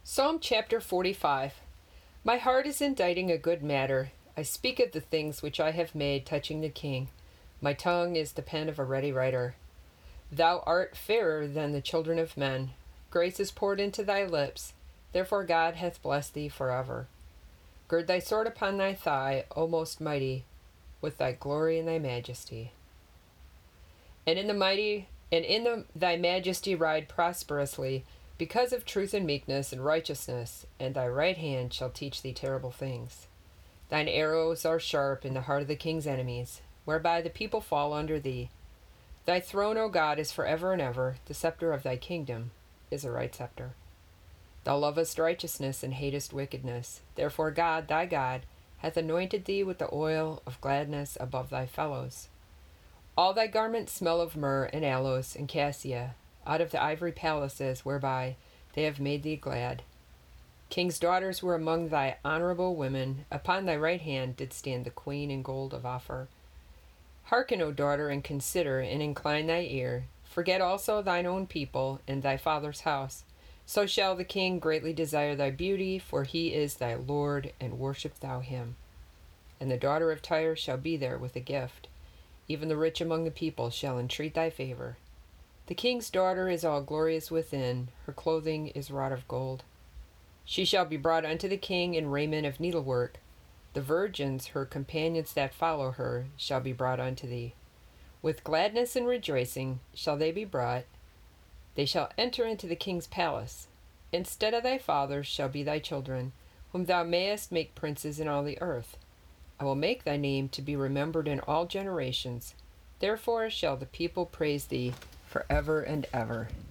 Psalm chapter 45. My heart is inditing a good matter. I speak of the things which I have made touching the king. My tongue is the pen of a ready writer. Thou art fairer than the children of men. Grace is poured into thy lips. Therefore God hath blessed thee forever. Gird thy sword upon thy thigh, O most mighty, with thy glory and thy majesty. And in thy majesty ride prosperously, because of truth and meekness and righteousness, and thy right hand shall teach thee terrible things. Thine arrows are sharp in the heart of the king's enemies, whereby the people fall under thee. Thy throne, O God, is forever and ever. The scepter of thy kingdom is a right scepter. Thou lovest righteousness and hatest wickedness. Therefore God, thy God, hath anointed thee with the oil of gladness above thy fellows. All thy garments smell of myrrh and aloes and cassia, out of the ivory palaces whereby they have made thee glad. King's daughters were among thy honorable women. Upon thy right hand did stand the queen in gold of Ophir. Hearken, O daughter, and consider, and incline thy ear. Forget also thine own people and thy father's house. So shall the king greatly desire thy beauty, for he is thy Lord, and worship thou him. And the daughter of Tyre shall be there with a gift. Even the rich among the people shall entreat thy favor. The king's daughter is all glorious within. Her clothing is wrought of gold. She shall be brought unto the king in raiment of needlework. The virgins, her companions that follow her, shall be brought unto thee. With gladness and rejoicing shall they be brought. They shall enter into the king's palace. Instead of thy fathers shall be thy children, whom thou mayest make princes in all the earth. I will make thy name to be remembered in all generations. Therefore shall the people praise thee forever and ever.